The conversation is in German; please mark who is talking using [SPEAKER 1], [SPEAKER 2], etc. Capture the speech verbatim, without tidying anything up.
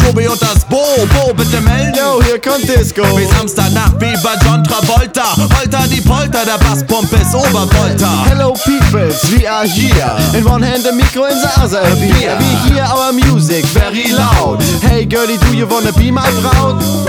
[SPEAKER 1] Tobi und das Bo, Bo, bitte melden.
[SPEAKER 2] Yo, hier kommt Disco.
[SPEAKER 1] Wie Samstagnacht, wie bei John Travolta. Holter die Polter, der Basspump ist Obervolta.
[SPEAKER 2] Hello peoples, we are here. In one hand a micro, in the other a beer. We hear our music very loud. Hey girlie, do you wanna be my Braut?